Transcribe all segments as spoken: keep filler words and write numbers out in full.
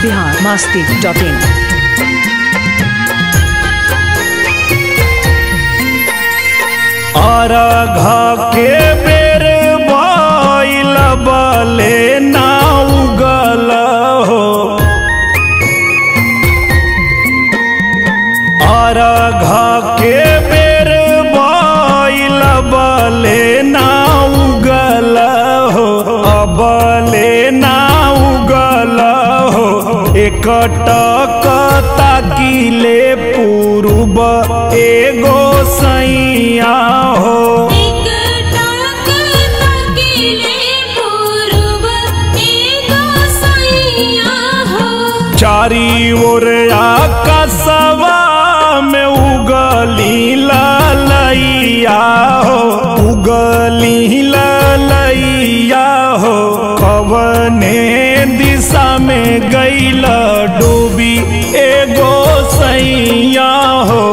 Bihar Masti dot इन। अरघ के बेर भइल बले ना उगल हो। अरघ के बेर भइल बले ना उगल हो। अबले ना उगल हो। एकटक ताकिले पूर्व एगो सैया हो। चारी ओर आकाशवा में उगली ललैया हो। उगली ललैया हो। कवने दिशा में गईल डूबी एगो सैया हो।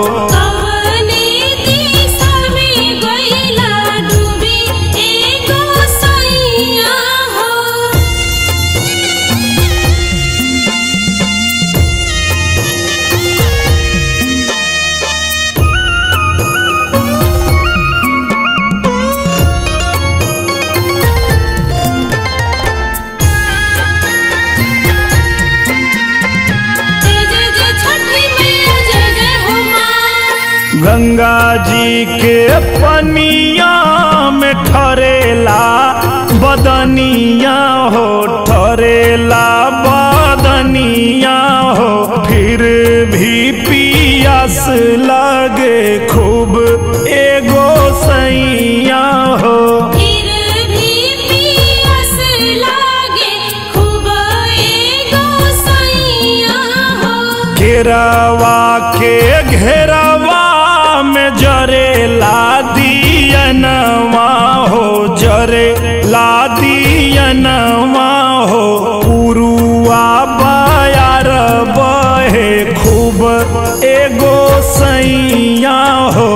गंगा जी के पनिया में ठरेला बदनिया हो। ठरेला बदनिया हो। फिर भी पियास लगे खूब एगो सैया हो। घेरावा के घेरावा में जरेला दियनवा हो। जरेला दियनवा हो। पुरुआ बयार बहे खूब एगो सैया हो।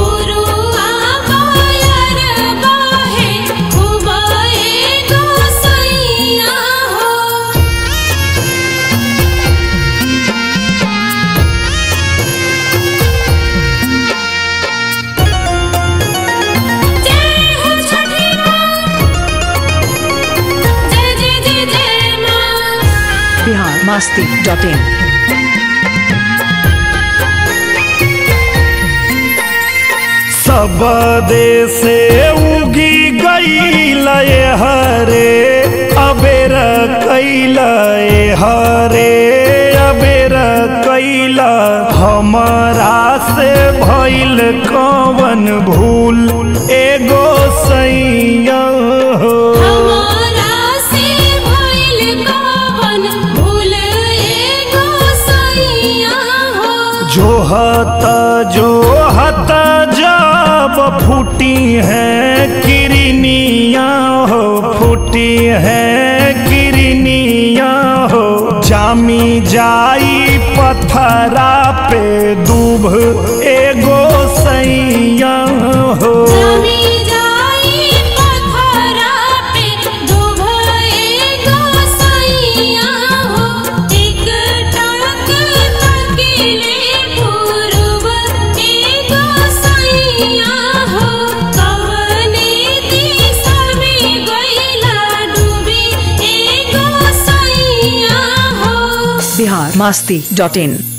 Bihar Masti dot in. सब देश उगी गईल हरे अबेर कैल हरे अबेर कैल। हमरा से भइल कवन भूल एगो सैया हो। जोहत जोहत जब फूटी है किरनिया हो। फूटी है किरनिया हो। जामी जाई पत्थरा पे दूब एगो सैया हो। बिहार मस्ती डॉट इन।